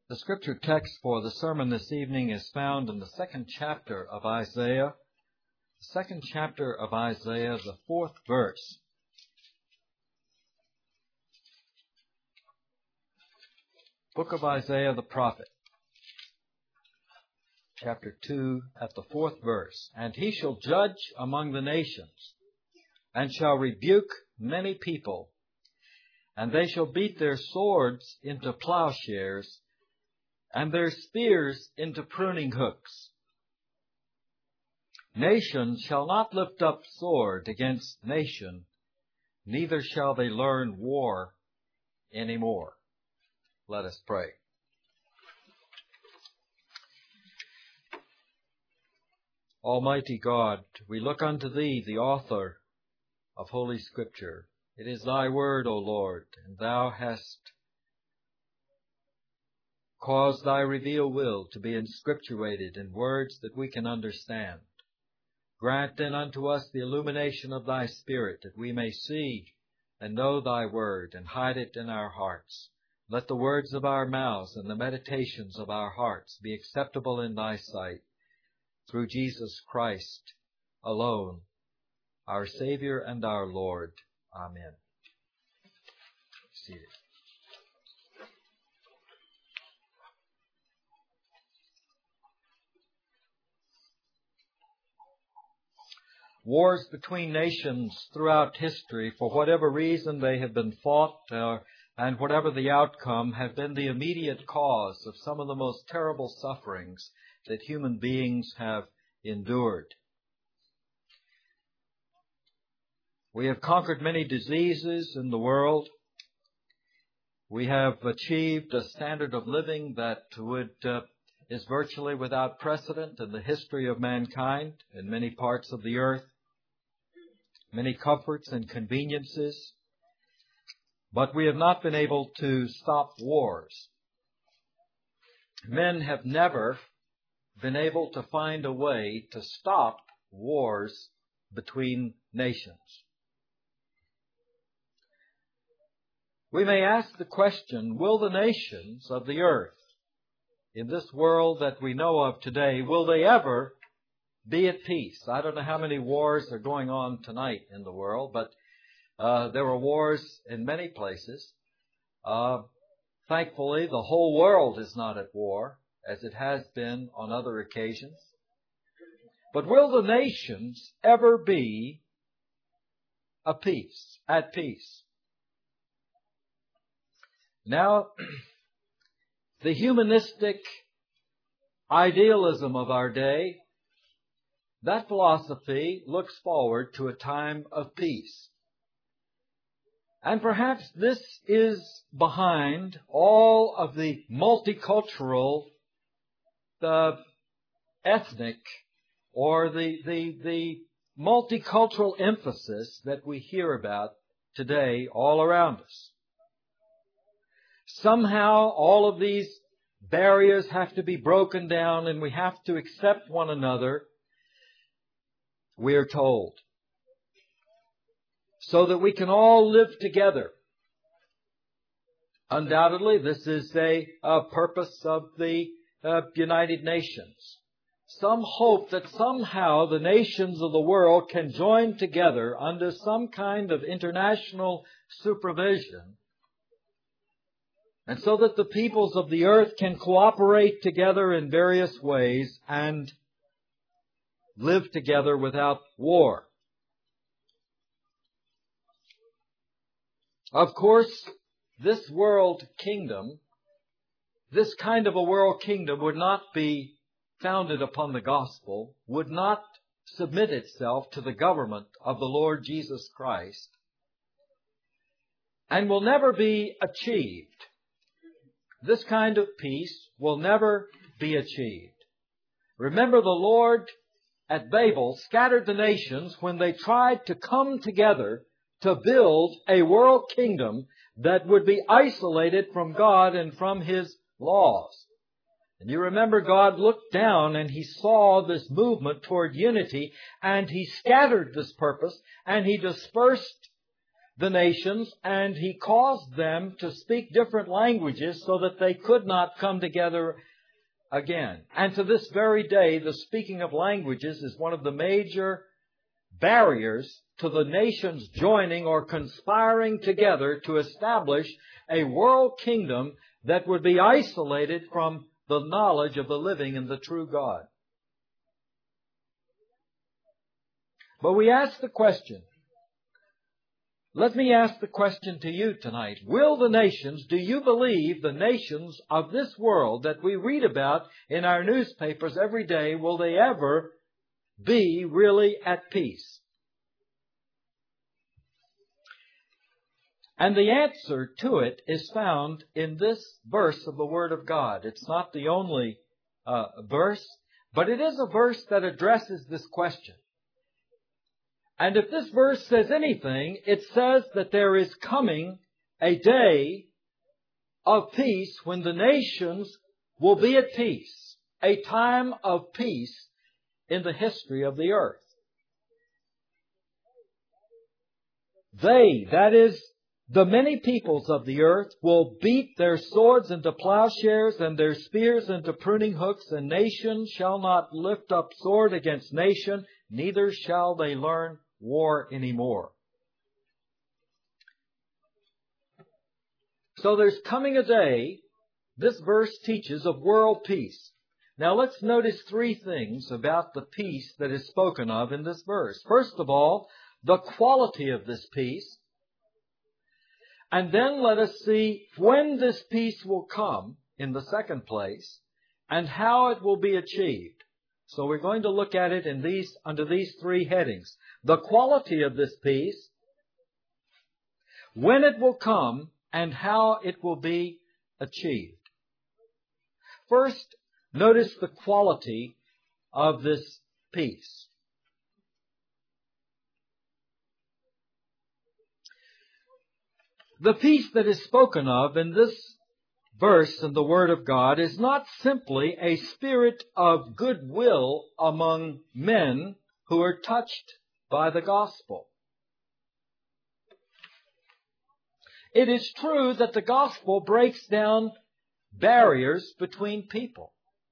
The scripture text for the sermon this evening is found in the second chapter of Isaiah. The second chapter of Isaiah, the 4th verse. Book of Isaiah the prophet, chapter 2 at the 4th verse. And he shall judge among the nations, and shall rebuke many people, and they shall beat their swords into plowshares, and their spears into pruning hooks. Nation shall not lift up sword against nation, neither shall they learn war any more. Let us pray. Almighty God, we look unto Thee, the author of Holy Scripture. It is Thy word, O Lord, and Thou hast caused Thy revealed will to be inscripturated in words that we can understand. Grant then unto us the illumination of Thy Spirit, that we may see and know Thy word and hide it in our hearts. Let the words of our mouths and the meditations of our hearts be acceptable in Thy sight, through Jesus Christ alone, our Savior and our Lord. Amen. Seated. Wars between nations throughout history, for whatever reason they have been fought, and whatever the outcome, have been the immediate cause of some of the most terrible sufferings that human beings have endured. We have conquered many diseases in the world. We have achieved a standard of living that is virtually without precedent in the history of mankind in many parts of the earth. Many comforts and conveniences, but we have not been able to stop wars. Men have never been able to find a way to stop wars between nations. We may ask the question, will the nations of the earth, in this world that we know of today, will they ever be at peace? I don't know how many wars are going on tonight in the world, but there were wars in many places. Thankfully, the whole world is not at war, as it has been on other occasions. But will the nations ever be at peace? Now, the humanistic idealism of our day, that philosophy looks forward to a time of peace. And perhaps this is behind all of the multicultural, the ethnic, or the multicultural emphasis that we hear about today all around us. Somehow all of these barriers have to be broken down and we have to accept one another, we are told, so that we can all live together. Undoubtedly, this is a purpose of the United Nations. Some hope that somehow the nations of the world can join together under some kind of international supervision, and so that the peoples of the earth can cooperate together in various ways and live together without war. Of course, this world kingdom, this kind of a world kingdom would not be founded upon the gospel, would not submit itself to the government of the Lord Jesus Christ, and will never be achieved. This kind of peace will never be achieved. Remember, the Lord at Babel scattered the nations when they tried to come together to build a world kingdom that would be isolated from God and from His laws. And you remember God looked down and He saw this movement toward unity, and He scattered this purpose and He dispersed the nations, and He caused them to speak different languages so that they could not come together again. And to this very day, the speaking of languages is one of the major barriers to the nations joining or conspiring together to establish a world kingdom that would be isolated from the knowledge of the living and the true God. But we ask the question, let me ask the question to you tonight. Will the nations, do you believe the nations of this world that we read about in our newspapers every day, will they ever be really at peace? And the answer to it is found in this verse of the Word of God. It's not the only verse, but it is a verse that addresses this question. And if this verse says anything, it says that there is coming a day of peace when the nations will be at peace, a time of peace in the history of the earth. They, that is, the many peoples of the earth, will beat their swords into plowshares and their spears into pruning hooks, and nation shall not lift up sword against nation, neither shall they learn war anymore. So there's coming a day, this verse teaches, of world peace. Now let's notice three things about the peace that is spoken of in this verse. First of all, the quality of this peace. And then let us see when this peace will come in the second place and how it will be achieved. So we're going to look at it under these three headings. The quality of this peace, when it will come, and how it will be achieved. First, notice the quality of this peace. The peace that is spoken of in this verse in the Word of God is not simply a spirit of goodwill among men who are touched by the gospel. It is true that the gospel breaks down barriers between people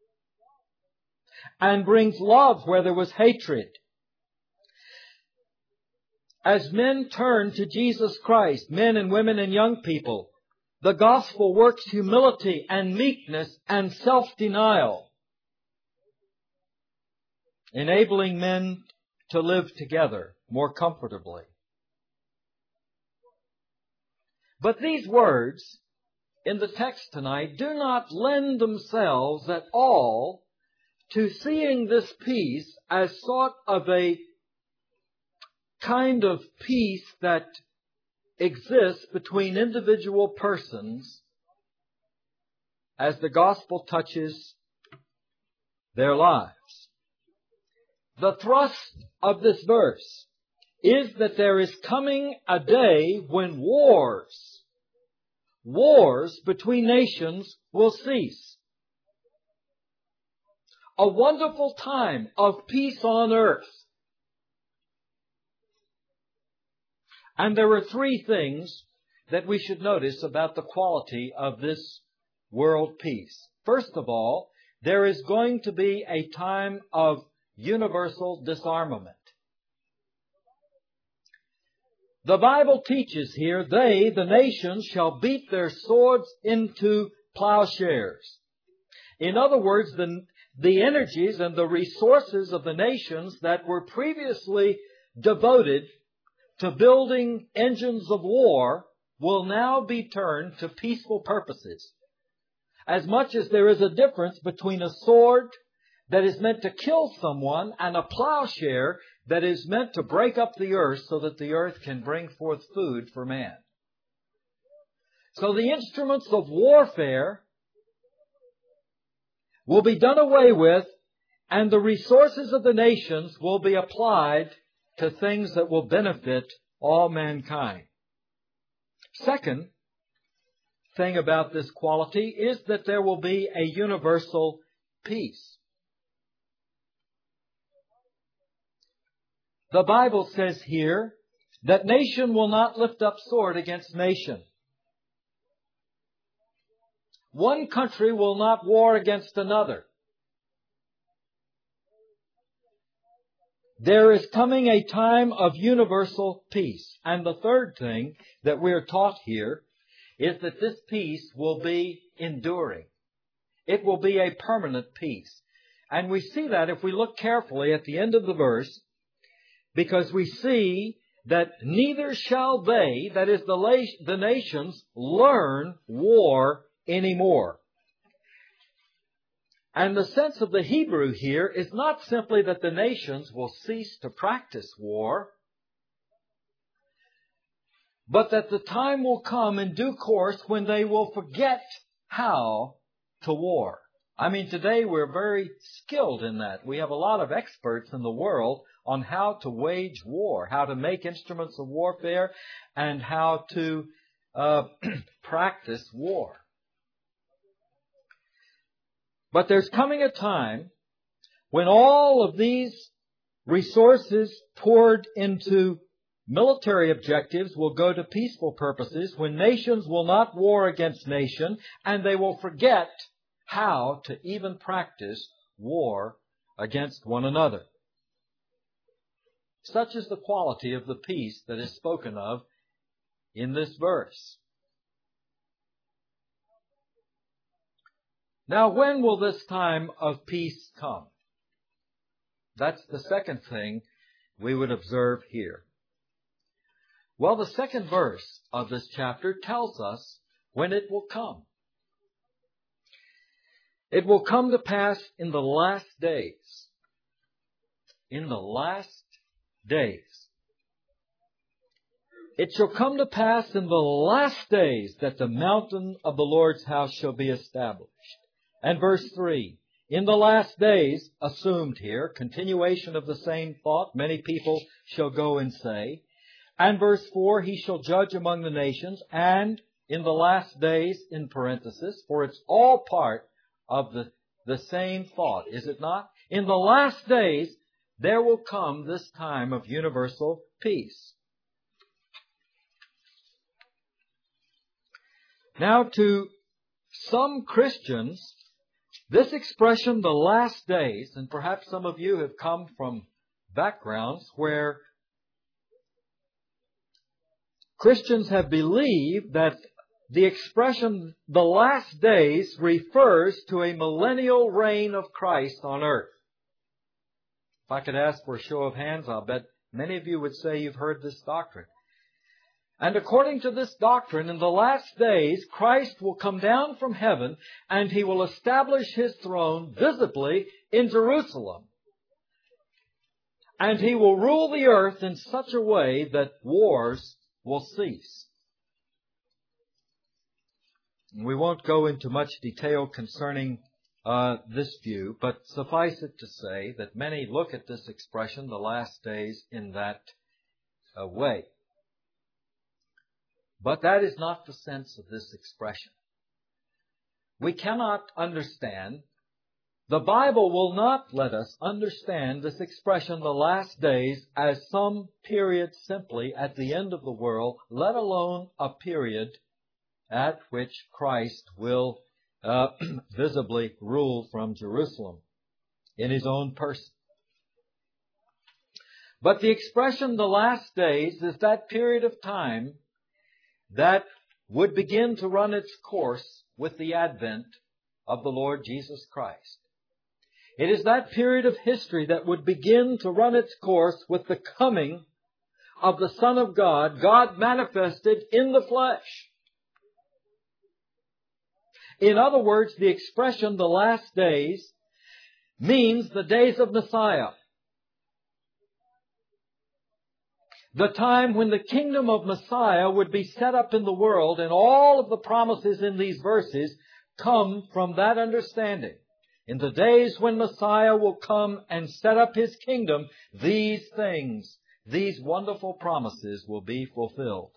and brings love where there was hatred. As men turn to Jesus Christ, men and women and young people, the gospel works humility and meekness and self-denial, enabling men to live together more comfortably. But these words in the text tonight do not lend themselves at all to seeing this peace as sort of a kind of peace that exists between individual persons as the gospel touches their lives. The thrust of this verse is that there is coming a day when wars between nations will cease. A wonderful time of peace on earth. And there are three things that we should notice about the quality of this world peace. First of all, there is going to be a time of universal disarmament. The Bible teaches here, they, the nations, shall beat their swords into plowshares. In other words, the energies and the resources of the nations that were previously devoted to building engines of war will now be turned to peaceful purposes. As much as there is a difference between a sword that is meant to kill someone and a plowshare that is meant to break up the earth so that the earth can bring forth food for man. So the instruments of warfare will be done away with, and the resources of the nations will be applied to things that will benefit all mankind. Second thing about this quality is that there will be a universal peace. The Bible says here that nation will not lift up sword against nation. One country will not war against another. There is coming a time of universal peace. And the third thing that we are taught here is that this peace will be enduring. It will be a permanent peace. And we see that if we look carefully at the end of the verse, because we see that neither shall they, that is the nations, learn war anymore. And the sense of the Hebrew here is not simply that the nations will cease to practice war, but that the time will come in due course when they will forget how to war. I mean, today we're very skilled in that. We have a lot of experts in the world on how to wage war, how to make instruments of warfare, and how to practice war. But there's coming a time when all of these resources poured into military objectives will go to peaceful purposes, when nations will not war against nation, and they will forget how to even practice war against one another. Such is the quality of the peace that is spoken of in this verse. Now, when will this time of peace come? That's the second thing we would observe here. Well, the second verse of this chapter tells us when it will come. It will come to pass in the last days. In the last days. It shall come to pass in the last days that the mountain of the Lord's house shall be established. And verse 3, in the last days, assumed here, continuation of the same thought, many people shall go and say. And verse 4, he shall judge among the nations. And in the last days, in parenthesis, for it's all part of the same thought, is it not? In the last days, there will come this time of universal peace. Now, to some Christians, this expression, the last days, and perhaps some of you have come from backgrounds where Christians have believed that the expression, the last days, refers to a millennial reign of Christ on earth. If I could ask for a show of hands, I'll bet many of you would say you've heard this doctrine. And according to this doctrine, in the last days, Christ will come down from heaven and He will establish His throne visibly in Jerusalem. And He will rule the earth in such a way that wars will cease. We won't go into much detail concerning this view, but suffice it to say that many look at this expression, the last days, in that way. But that is not the sense of this expression. We cannot understand, the Bible will not let us understand this expression, the last days, as some period simply at the end of the world, let alone a period at which Christ will visibly rule from Jerusalem in His own person. But the expression, the last days, is that period of time that would begin to run its course with the advent of the Lord Jesus Christ. It is that period of history that would begin to run its course with the coming of the Son of God, God manifested in the flesh. In other words, the expression, the last days, means the days of Messiah. The time when the kingdom of Messiah would be set up in the world, and all of the promises in these verses come from that understanding. In the days when Messiah will come and set up His kingdom, these things, these wonderful promises will be fulfilled.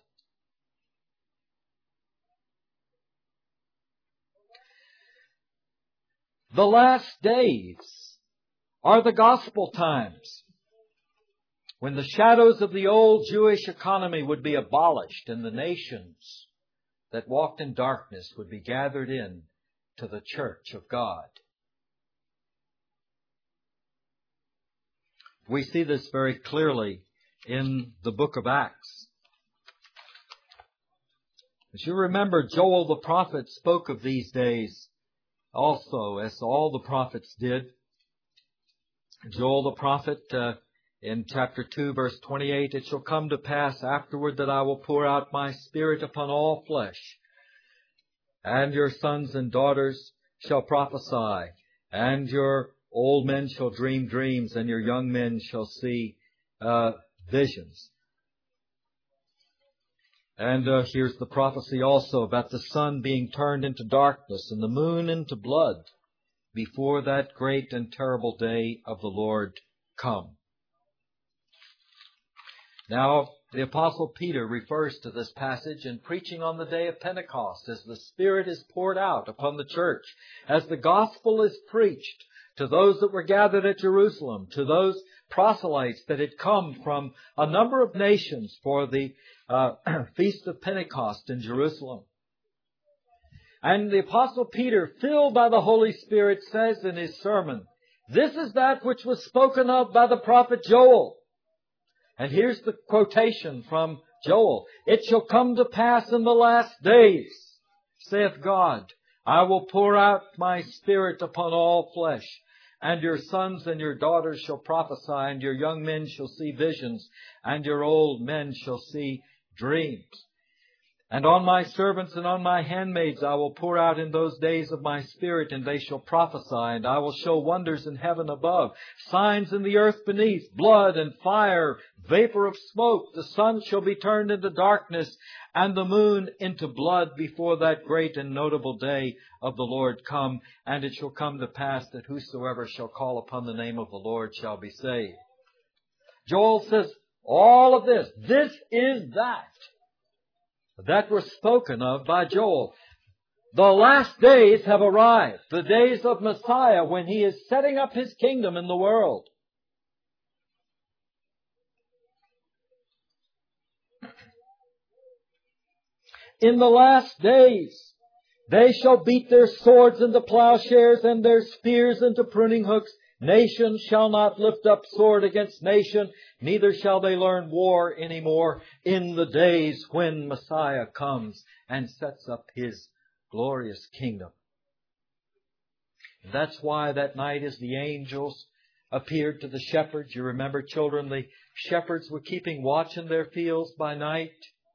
The last days are the gospel times. when the shadows of the old Jewish economy would be abolished and the nations that walked in darkness would be gathered in to the church of God. We see this very clearly in the book of Acts. As you remember, Joel the prophet spoke of these days also, as all the prophets did. Joel the prophet, in chapter 2, verse 28, "It shall come to pass afterward that I will pour out my Spirit upon all flesh, and your sons and daughters shall prophesy, and your old men shall dream dreams, and your young men shall see visions." And here's the prophecy also about the sun being turned into darkness and the moon into blood before that great and terrible day of the Lord come. Now, the Apostle Peter refers to this passage in preaching on the day of Pentecost, as the Spirit is poured out upon the church, as the gospel is preached to those that were gathered at Jerusalem, to those proselytes that had come from a number of nations for the Feast of Pentecost in Jerusalem. And the Apostle Peter, filled by the Holy Spirit, says in his sermon, "This is that which was spoken of by the prophet Joel." And here's the quotation from Joel. "It shall come to pass in the last days, saith God, I will pour out my Spirit upon all flesh, and your sons and your daughters shall prophesy, and your young men shall see visions, and your old men shall see dreams. And on my servants and on my handmaids I will pour out in those days of my Spirit, and they shall prophesy, and I will show wonders in heaven above, signs in the earth beneath, blood and fire, vapor of smoke. The sun shall be turned into darkness, and the moon into blood before that great and notable day of the Lord come. And it shall come to pass that whosoever shall call upon the name of the Lord shall be saved." Joel says, all of this is that were spoken of by Joel. The last days have arrived, the days of Messiah, when He is setting up His kingdom in the world. In the last days, they shall beat their swords into plowshares and their spears into pruning hooks. Nation shall not lift up sword against nation, neither shall they learn war any more in the days when Messiah comes and sets up His glorious kingdom. And that's why that night as the angels appeared to the shepherds, you remember, children, the shepherds were keeping watch in their fields by night.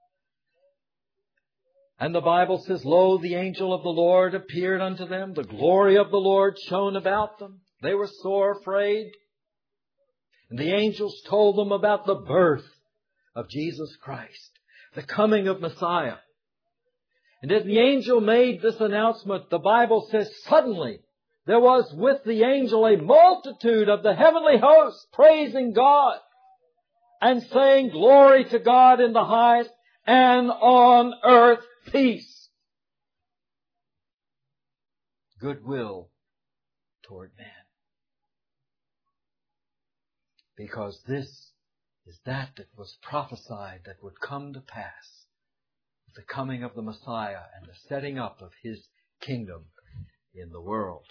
And the Bible says, "Lo, the angel of the Lord appeared unto them. The glory of the Lord shone about them. They were sore afraid." And the angels told them about the birth of Jesus Christ, the coming of Messiah. And as the angel made this announcement, the Bible says, suddenly there was with the angel a multitude of the heavenly hosts praising God and saying, "Glory to God in the highest, and on earth peace, goodwill toward man." Because this is that was prophesied that would come to pass, the coming of the Messiah and the setting up of His kingdom in the world.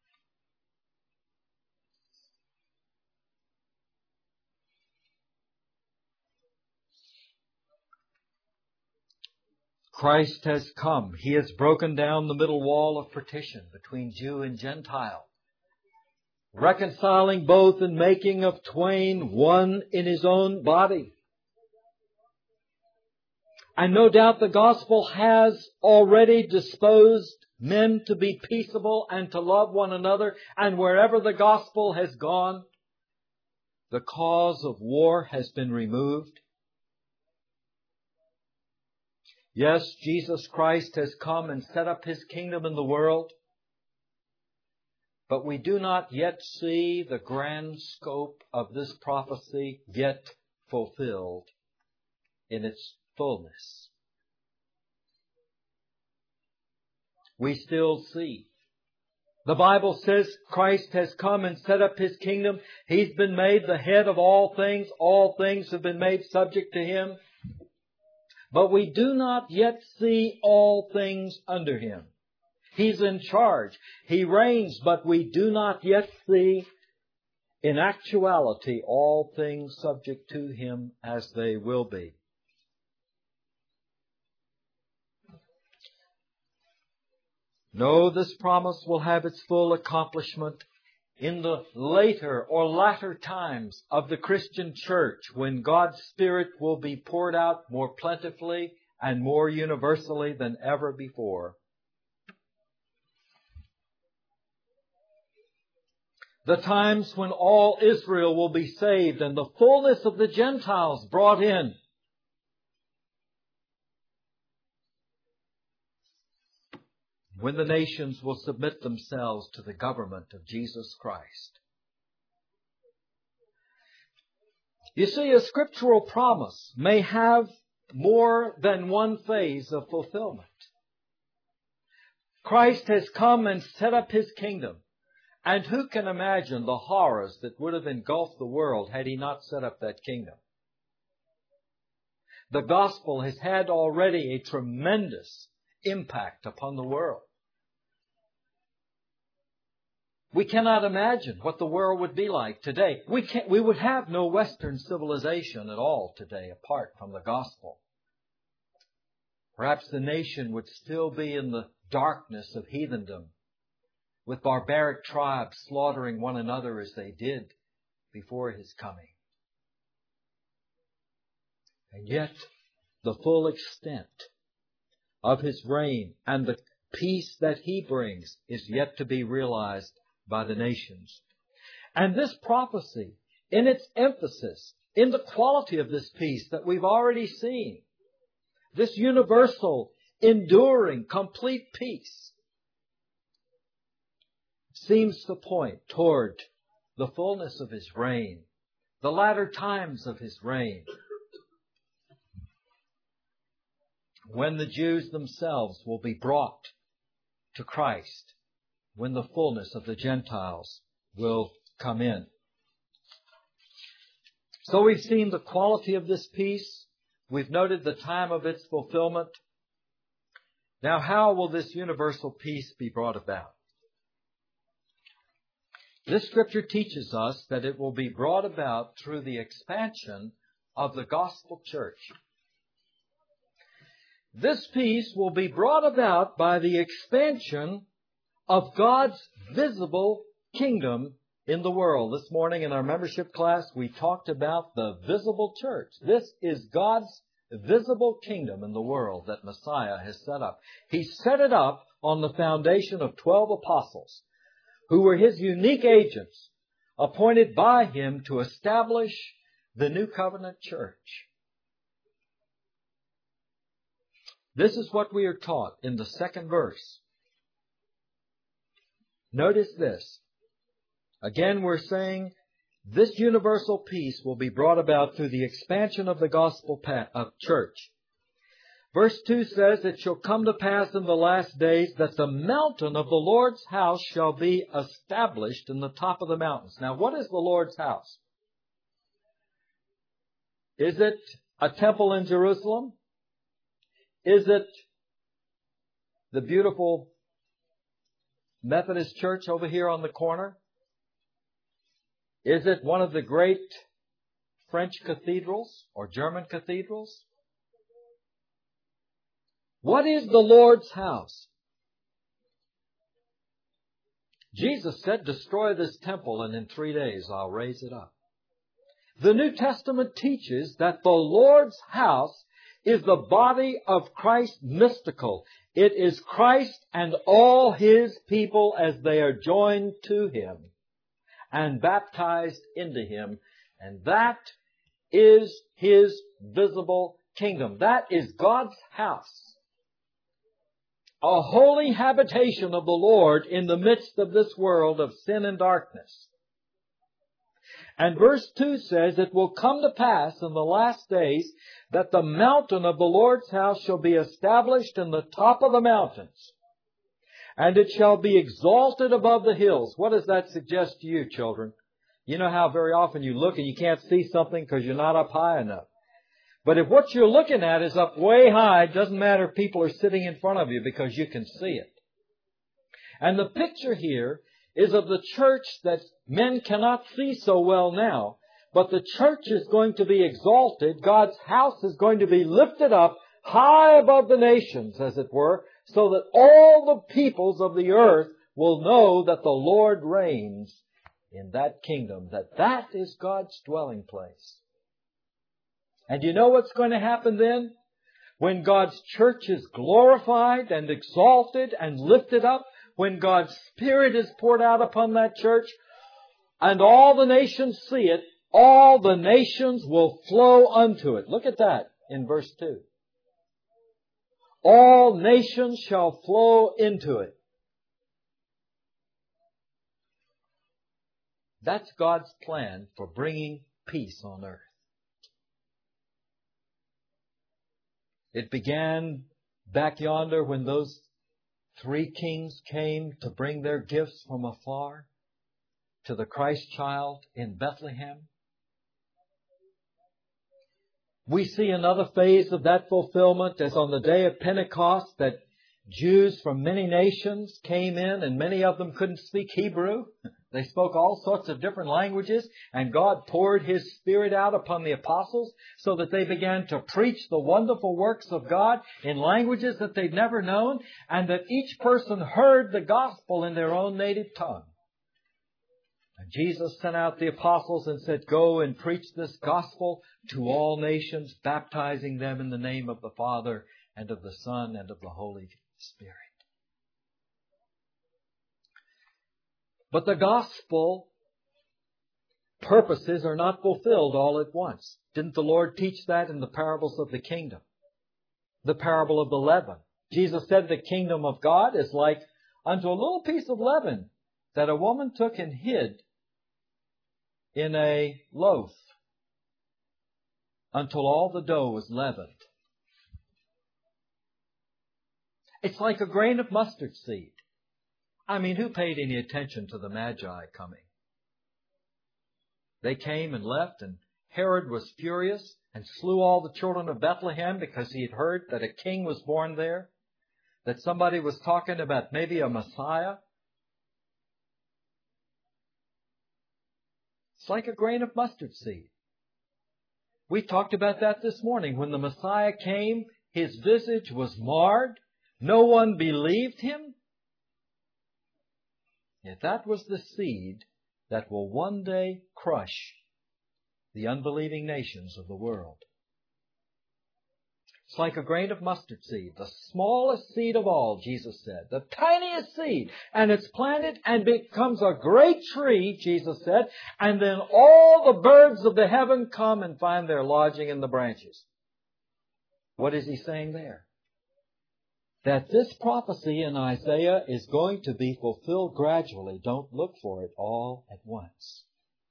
Christ has come. He has broken down the middle wall of partition between Jew and Gentile, reconciling both and making of twain one in His own body. And no doubt the gospel has already disposed men to be peaceable and to love one another. And wherever the gospel has gone, the cause of war has been removed. Yes, Jesus Christ has come and set up His kingdom in the world. But we do not yet see the grand scope of this prophecy yet fulfilled in its fullness. We still see The Bible says Christ has come and set up His kingdom. He's been made the head of all things. All things have been made subject to Him. But we do not yet see all things under Him. He's in charge. He reigns, but we do not yet see in actuality all things subject to Him as they will be. No, this promise will have its full accomplishment in the later or latter times of the Christian church, when God's Spirit will be poured out more plentifully and more universally than ever before. The times when all Israel will be saved and the fullness of the Gentiles brought in. When the nations will submit themselves to the government of Jesus Christ. You see, a scriptural promise may have more than one phase of fulfillment. Christ has come and set up His kingdom. And who can imagine the horrors that would have engulfed the world had He not set up that kingdom? The gospel has had already a tremendous impact upon the world. We cannot imagine what the world would be like today. We would have no Western civilization at all today apart from the gospel. Perhaps the nation would still be in the darkness of heathendom, with barbaric tribes slaughtering one another as they did before His coming. And yet, the full extent of His reign and the peace that He brings is yet to be realized by the nations. And this prophecy, in its emphasis, in the quality of this peace that we've already seen, this universal, enduring, complete peace, seems to point toward the fullness of His reign, the latter times of His reign, when the Jews themselves will be brought to Christ, when the fullness of the Gentiles will come in. So we've seen the quality of this peace. We've noted the time of its fulfillment. Now, how will this universal peace be brought about? This Scripture teaches us that it will be brought about through the expansion of the gospel church. This peace will be brought about by the expansion of God's visible kingdom in the world. This morning in our membership class, we talked about the visible church. This is God's visible kingdom in the world that Messiah has set up. He set it up on the foundation of 12 apostles, who were His unique agents, appointed by Him to establish the New Covenant church. This is what we are taught in the second verse. Notice this. Again, we're saying this universal peace will be brought about through the expansion of the gospel of church. Verse 2 says, "It shall come to pass in the last days that the mountain of the Lord's house shall be established in the top of the mountains." Now, what is the Lord's house? Is it a temple in Jerusalem? Is it the beautiful Methodist church over here on the corner? Is it one of the great French cathedrals or German cathedrals? What is the Lord's house? Jesus said, "Destroy this temple and in 3 days I'll raise it up." The New Testament teaches that the Lord's house is the body of Christ mystical. It is Christ and all His people as they are joined to Him and baptized into Him. And that is His visible kingdom. That is God's house. A holy habitation of the Lord in the midst of this world of sin and darkness. And verse 2 says, "It will come to pass in the last days that the mountain of the Lord's house shall be established in the top of the mountains, and it shall be exalted above the hills. What does that suggest to you, children? You know how very often you look and you can't see something because you're not up high enough. But if what you're looking at is up way high, it doesn't matter if people are sitting in front of you because you can see it. And the picture here is of the church that men cannot see so well now. But the church is going to be exalted. God's house is going to be lifted up high above the nations, as it were, so that all the peoples of the earth will know that the Lord reigns in that kingdom, that is God's dwelling place. And you know what's going to happen then? When God's church is glorified and exalted and lifted up, when God's Spirit is poured out upon that church, and all the nations see it, all the nations will flow unto it. Look at that in verse 2. All nations shall flow into it. That's God's plan for bringing peace on earth. It began back yonder when those 3 kings came to bring their gifts from afar to the Christ child in Bethlehem. We see another phase of that fulfillment as on the day of Pentecost, that Jews from many nations came in, and many of them couldn't speak Hebrew. They spoke all sorts of different languages, and God poured His Spirit out upon the apostles so that they began to preach the wonderful works of God in languages that they'd never known, and that each person heard the gospel in their own native tongue. And Jesus sent out the apostles and said, "Go and preach this gospel to all nations, baptizing them in the name of the Father and of the Son and of the Holy Spirit." But the gospel purposes are not fulfilled all at once. Didn't the Lord teach that in the parables of the kingdom? The parable of the leaven. Jesus said the kingdom of God is like unto a little piece of leaven that a woman took and hid in a loaf until all the dough was leavened. It's like a grain of mustard seed. I mean, who paid any attention to the Magi coming? They came and left, and Herod was furious and slew all the children of Bethlehem because he had heard that a king was born there, that somebody was talking about maybe a Messiah. It's like a grain of mustard seed. We talked about that this morning. When the Messiah came, His visage was marred. No one believed Him. Yet that was the seed that will one day crush the unbelieving nations of the world. It's like a grain of mustard seed, the smallest seed of all, Jesus said, the tiniest seed, and it's planted and becomes a great tree, Jesus said, and then all the birds of the heaven come and find their lodging in the branches. What is He saying there? That this prophecy in Isaiah is going to be fulfilled gradually. Don't look for it all at once.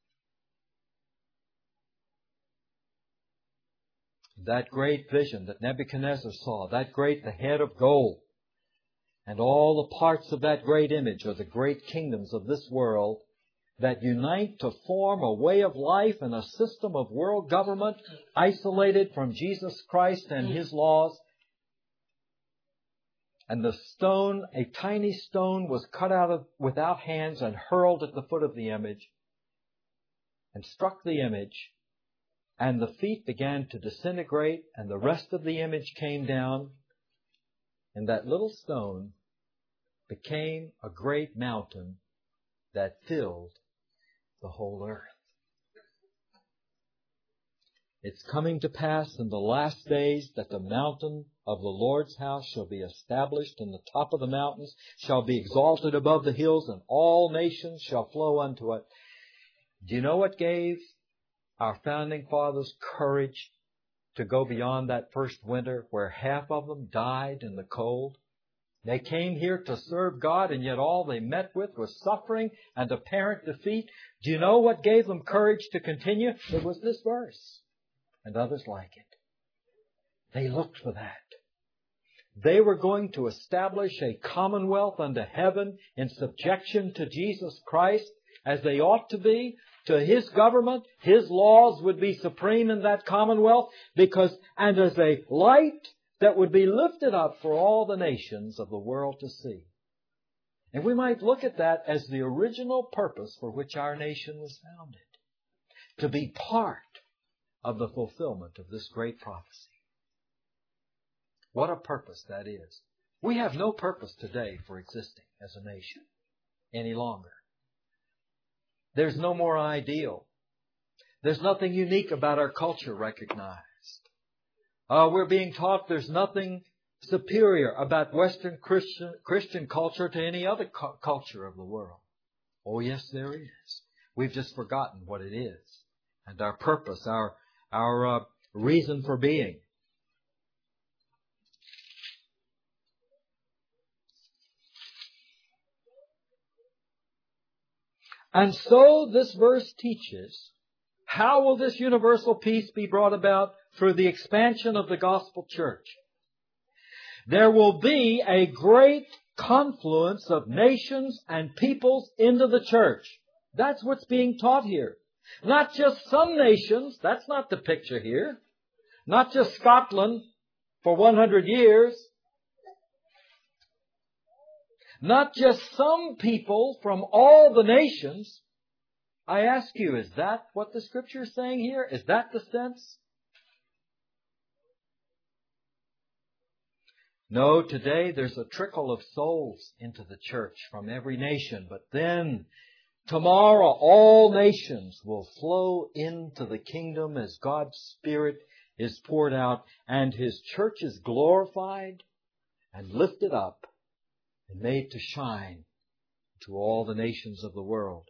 That great vision that Nebuchadnezzar saw, that great, the head of gold, and all the parts of that great image are the great kingdoms of this world that unite to form a way of life and a system of world government isolated from Jesus Christ and His laws. And the stone, a tiny stone, was cut out without hands and hurled at the foot of the image and struck the image. And the feet began to disintegrate, and the rest of the image came down. And that little stone became a great mountain that filled the whole earth. It's coming to pass in the last days that the mountain of the Lord's house shall be established, and the top of the mountains shall be exalted above the hills, and all nations shall flow unto it. Do you know what gave our founding fathers courage to go beyond that first winter where half of them died in the cold? They came here to serve God, and yet all they met with was suffering and apparent defeat. Do you know what gave them courage to continue? It was this verse and others like it. They looked for that. They were going to establish a commonwealth unto heaven in subjection to Jesus Christ, as they ought to be, to His government. His laws would be supreme in that commonwealth, and as a light that would be lifted up for all the nations of the world to see. And we might look at that as the original purpose for which our nation was founded, to be part of the fulfillment of this great prophecy. What a purpose that is. We have no purpose today for existing as a nation any longer. There's no more ideal. There's nothing unique about our culture recognized. We're being taught there's nothing superior about Western Christian culture to any other culture of the world. Oh, yes, there is. We've just forgotten what it is and our purpose, our reason for being. And so this verse teaches, how will this universal peace be brought about? Through the expansion of the gospel church. There will be a great confluence of nations and peoples into the church. That's what's being taught here. Not just some nations, that's not the picture here. Not just Scotland for 100 years. Not just some people from all the nations. I ask you, is that what the Scripture is saying here? Is that the sense? No, today there's a trickle of souls into the church from every nation. But then, tomorrow, all nations will flow into the kingdom as God's Spirit is poured out and His church is glorified and lifted up and made to shine to all the nations of the world.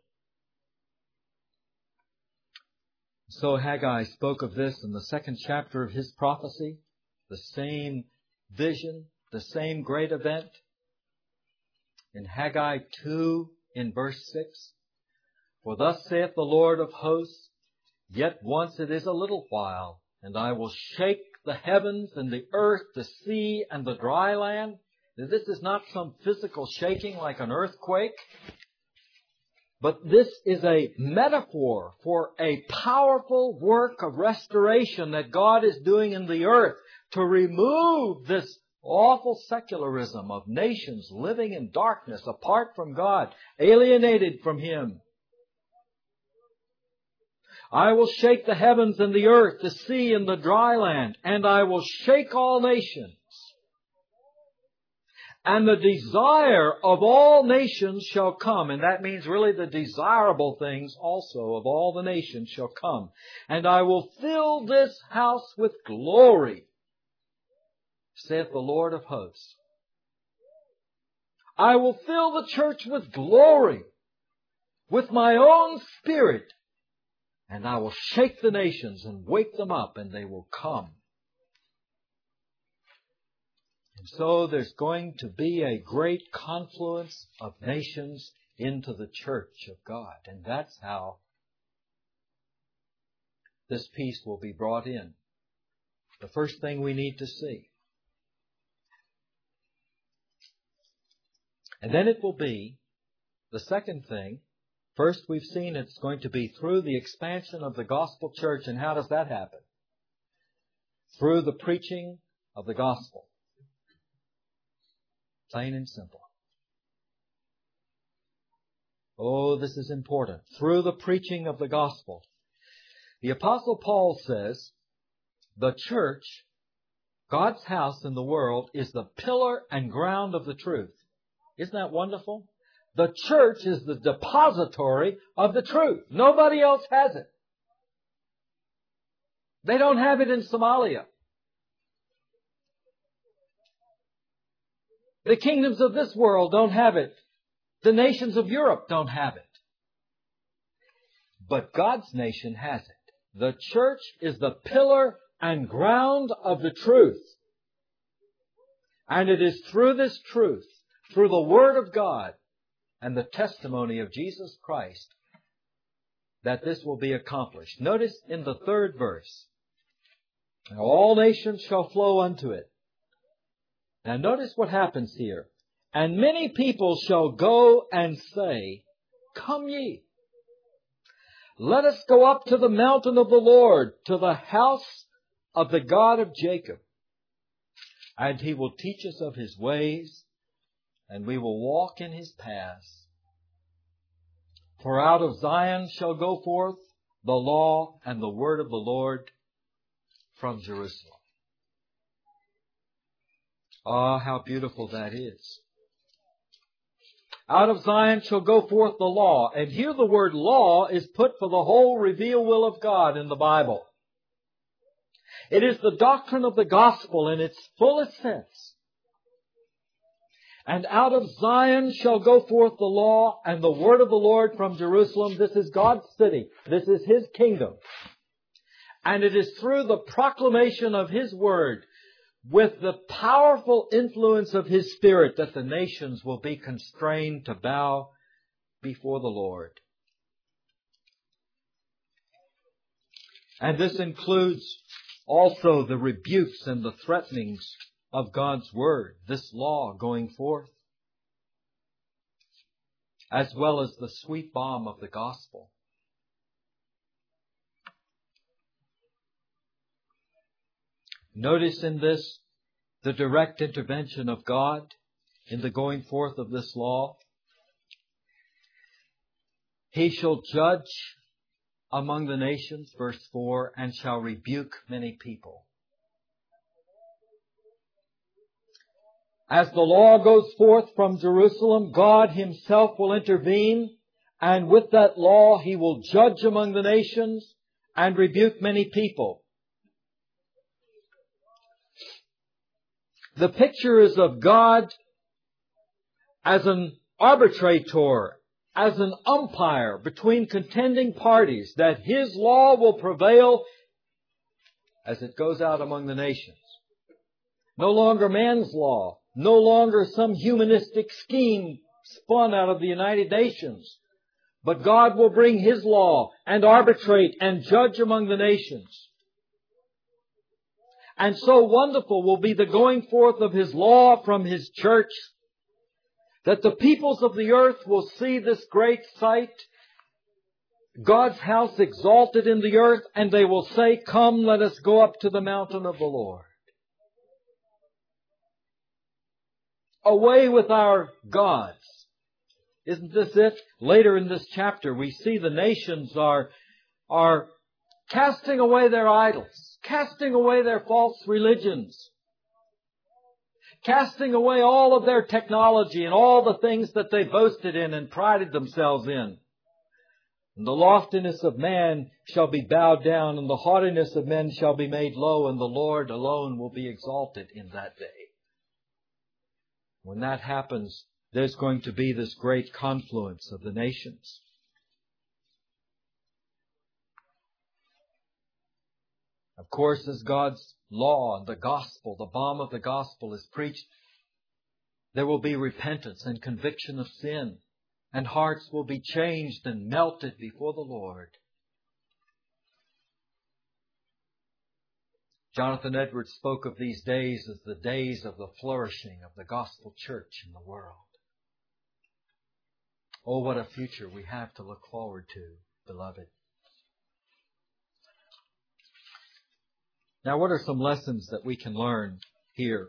So Haggai spoke of this in the 2nd chapter of his prophecy, the same vision, the same great event. In Haggai 2, in verse 6, for thus saith the Lord of hosts, yet once it is a little while, and I will shake the heavens and the earth, the sea and the dry land. Now, this is not some physical shaking like an earthquake, but this is a metaphor for a powerful work of restoration that God is doing in the earth to remove this awful secularism of nations living in darkness apart from God, alienated from Him. I will shake the heavens and the earth, the sea and the dry land, and I will shake all nations. And the desire of all nations shall come. And that means really the desirable things also of all the nations shall come. And I will fill this house with glory, saith the Lord of hosts. I will fill the church with glory, with my own Spirit. And I will shake the nations and wake them up, and they will come. And so there's going to be a great confluence of nations into the church of God. And that's how this peace will be brought in. The first thing we need to see. And then it will be the second thing. First, we've seen it's going to be through the expansion of the gospel church. And how does that happen? Through the preaching of the gospel. Plain and simple. Oh, this is important. Through the preaching of the gospel. The Apostle Paul says, the church, God's house in the world, is the pillar and ground of the truth. Isn't that wonderful? The church is the depository of the truth. Nobody else has it. They don't have it in Somalia. The kingdoms of this world don't have it. The nations of Europe don't have it. But God's nation has it. The church is the pillar and ground of the truth. And it is through this truth, through the Word of God and the testimony of Jesus Christ, that this will be accomplished. Notice in the 3rd verse, all nations shall flow unto it. Now notice what happens here. And many people shall go and say, Come ye, let us go up to the mountain of the Lord, to the house of the God of Jacob. And He will teach us of His ways, and we will walk in His paths. For out of Zion shall go forth the law and the word of the Lord from Jerusalem. Ah, how beautiful that is. Out of Zion shall go forth the law. And here the word law is put for the whole revealed will of God in the Bible. It is the doctrine of the gospel in its fullest sense. And out of Zion shall go forth the law and the word of the Lord from Jerusalem. This is God's city. This is His kingdom. And it is through the proclamation of His word, with the powerful influence of His Spirit, that the nations will be constrained to bow before the Lord. And this includes also the rebukes and the threatenings of God's Word, this law going forth, as well as the sweet balm of the gospel. Notice in this the direct intervention of God in the going forth of this law. He shall judge among the nations, verse 4, and shall rebuke many people. As the law goes forth from Jerusalem, God Himself will intervene, and with that law He will judge among the nations and rebuke many people. The picture is of God as an arbitrator, as an umpire between contending parties, that His law will prevail as it goes out among the nations. No longer man's law, no longer some humanistic scheme spun out of the United Nations, but God will bring His law and arbitrate and judge among the nations. And so wonderful will be the going forth of His law from His church, that the peoples of the earth will see this great sight, God's house exalted in the earth, and they will say, Come, let us go up to the mountain of the Lord. Away with our gods. Isn't this it? Later in this chapter, we see the nations are casting away their idols, casting away their false religions, casting away all of their technology and all the things that they boasted in and prided themselves in. And the loftiness of man shall be bowed down, and the haughtiness of men shall be made low, and the Lord alone will be exalted in that day. When that happens, there's going to be this great confluence of the nations. Of course, as God's law and the gospel, the balm of the gospel is preached, there will be repentance and conviction of sin, and hearts will be changed and melted before the Lord. Jonathan Edwards spoke of these days as the days of the flourishing of the gospel church in the world. Oh, what a future we have to look forward to, beloved. Now, what are some lessons that we can learn here?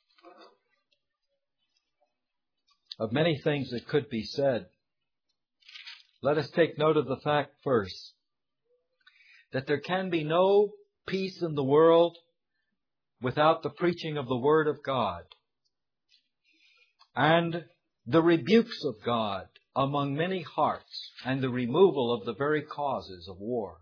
Of many things that could be said, let us take note of the fact first that there can be no peace in the world without the preaching of the Word of God and the rebukes of God among many hearts and the removal of the very causes of war.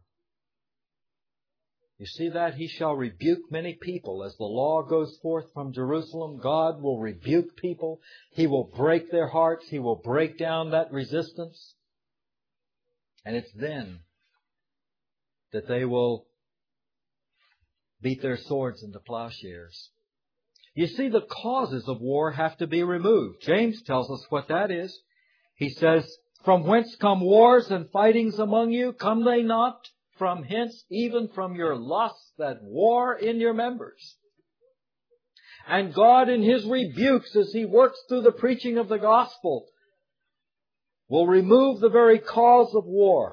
You see that? He shall rebuke many people. As the law goes forth from Jerusalem, God will rebuke people. He will break their hearts. He will break down that resistance. And it's then that they will beat their swords into plowshares. You see, the causes of war have to be removed. James tells us what that is. He says, From whence come wars and fightings among you? Come they not from hence, even from your lusts that war in your members? And God in His rebukes as He works through the preaching of the gospel will remove the very cause of war.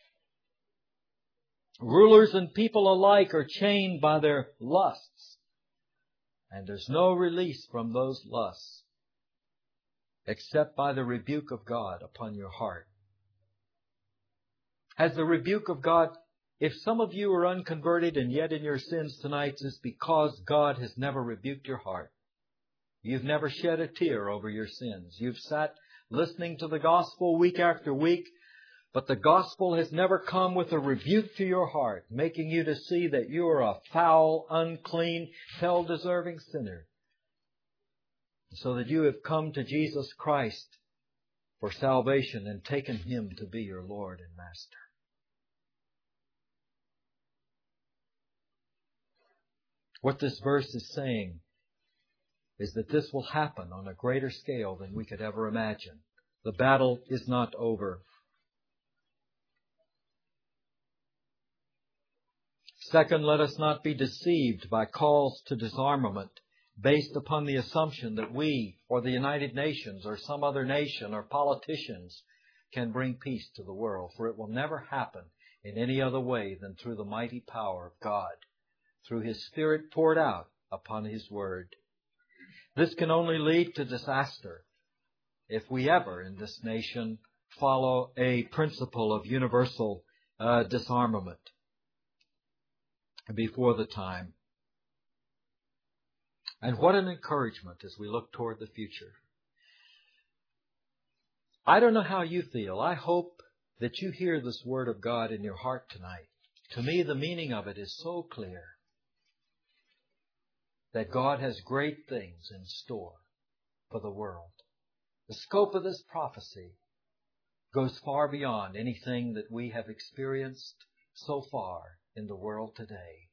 Rulers and people alike are chained by their lusts. And there's no release from those lusts except by the rebuke of God upon your heart. Has the rebuke of God, if some of you are unconverted and yet in your sins tonight, it's because God has never rebuked your heart. You've never shed a tear over your sins. You've sat listening to the gospel week after week, but the gospel has never come with a rebuke to your heart, making you to see that you are a foul, unclean, hell-deserving sinner, so that you have come to Jesus Christ for salvation and taken Him to be your Lord and Master. What this verse is saying is that this will happen on a greater scale than we could ever imagine. The battle is not over. Second, let us not be deceived by calls to disarmament based upon the assumption that we or the United Nations or some other nation or politicians can bring peace to the world, for it will never happen in any other way than through the mighty power of God, through His Spirit poured out upon His Word. This can only lead to disaster if we ever in this nation follow a principle of universal disarmament before the time. And what an encouragement as we look toward the future. I don't know how you feel. I hope that you hear this Word of God in your heart tonight. To me, the meaning of it is so clear that God has great things in store for the world. The scope of this prophecy goes far beyond anything that we have experienced so far in the world today.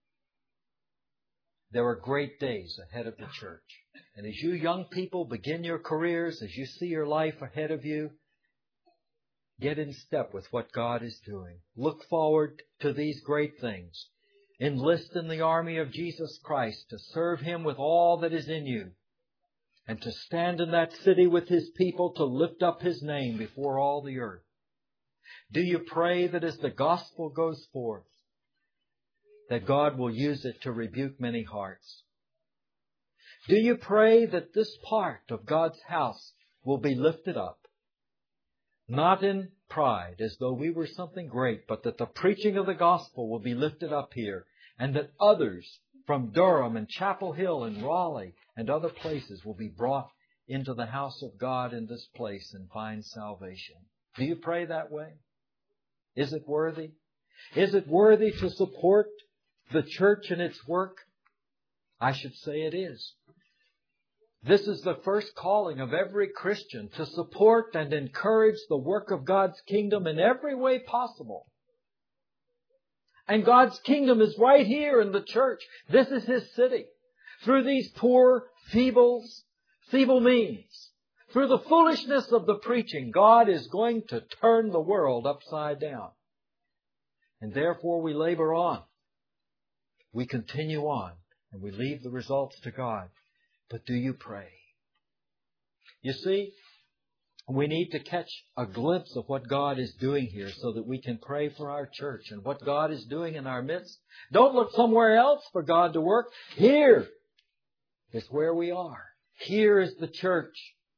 There are great days ahead of the church. And as you young people begin your careers, as you see your life ahead of you, get in step with what God is doing. Look forward to these great things. Enlist in the army of Jesus Christ to serve Him with all that is in you, and to stand in that city with His people to lift up His name before all the earth. Do you pray that as the gospel goes forth, that God will use it to rebuke many hearts? Do you pray that this part of God's house will be lifted up, not in pride as though we were something great, but that the preaching of the gospel will be lifted up here, and that others from Durham and Chapel Hill and Raleigh and other places will be brought into the house of God in this place and find salvation? Do you pray that way? Is it worthy? Is it worthy to support the church in its work? I should say it is. This is the first calling of every Christian, to support and encourage the work of God's kingdom in every way possible. And God's kingdom is right here in the church. This is His city. Through these poor, feeble means, through the foolishness of the preaching, God is going to turn the world upside down. And therefore we labor on. We continue on, and we leave the results to God. But do you pray? You see, we need to catch a glimpse of what God is doing here so that we can pray for our church and what God is doing in our midst. Don't look somewhere else for God to work. Here is where we are. Here is the church.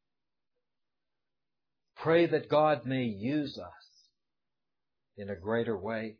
Pray that God may use us in a greater way.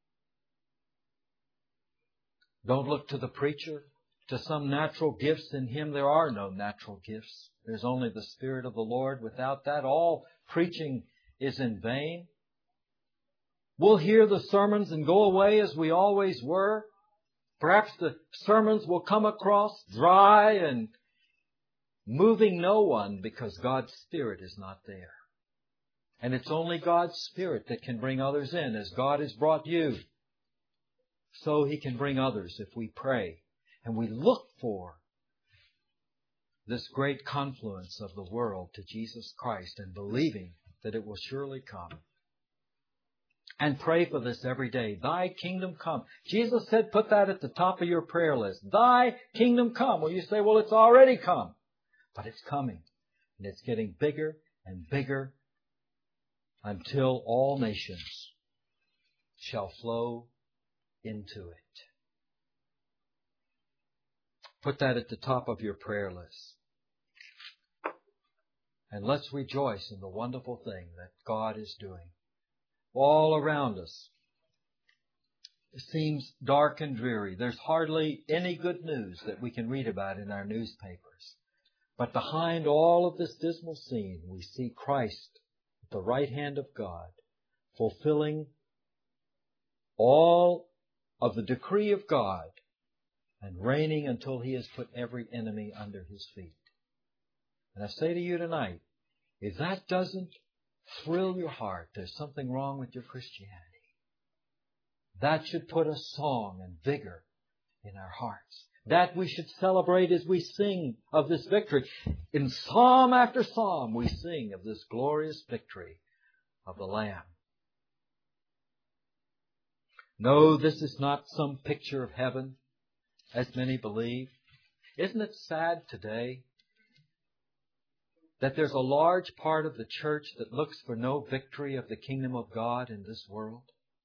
Don't look to the preacher, to some natural gifts in him. There are no natural gifts. There's only the Spirit of the Lord. Without that, all preaching is in vain. We'll hear the sermons and go away as we always were. Perhaps the sermons will come across dry and moving no one because God's Spirit is not there. And it's only God's Spirit that can bring others in. As God has brought you, so He can bring others if we pray and we look for this great confluence of the world to Jesus Christ and believing that it will surely come. And pray for this every day. Thy kingdom come. Jesus said, put that at the top of your prayer list. Thy kingdom come. Well, you say, well, it's already come. But it's coming. And it's getting bigger and bigger until all nations shall flow into it. Put that at the top of your prayer list. And let's rejoice in the wonderful thing that God is doing. All around us, it seems dark and dreary. There's hardly any good news that we can read about in our newspapers. But behind all of this dismal scene, we see Christ at the right hand of God, fulfilling all of the decree of God and reigning until He has put every enemy under His feet. And I say to you tonight, if that doesn't thrill your heart, there's something wrong with your Christianity. That should put a song and vigor in our hearts. That we should celebrate as we sing of this victory. In psalm after psalm, we sing of this glorious victory of the Lamb. No, this is not some picture of heaven, as many believe. Isn't it sad today that there's a large part of the church that looks for no victory of the kingdom of God in this world?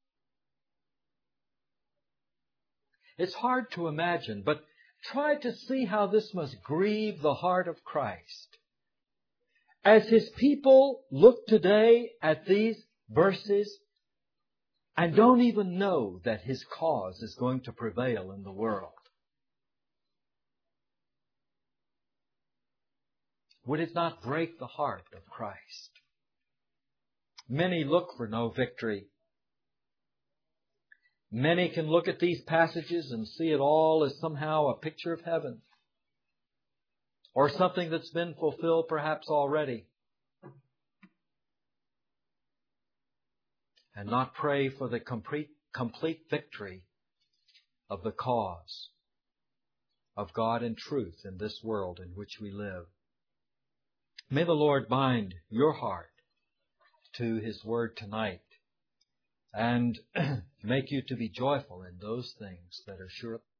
It's hard to imagine, but try to see how this must grieve the heart of Christ. As His people look today at these verses and don't even know that His cause is going to prevail in the world. Would it not break the heart of Christ? Many look for no victory. Many can look at these passages and see it all as somehow a picture of heaven, or something that's been fulfilled perhaps already, and not pray for the complete victory of the cause of God and truth in this world in which we live. May the Lord bind your heart to His Word tonight and make you to be joyful in those things that are sure.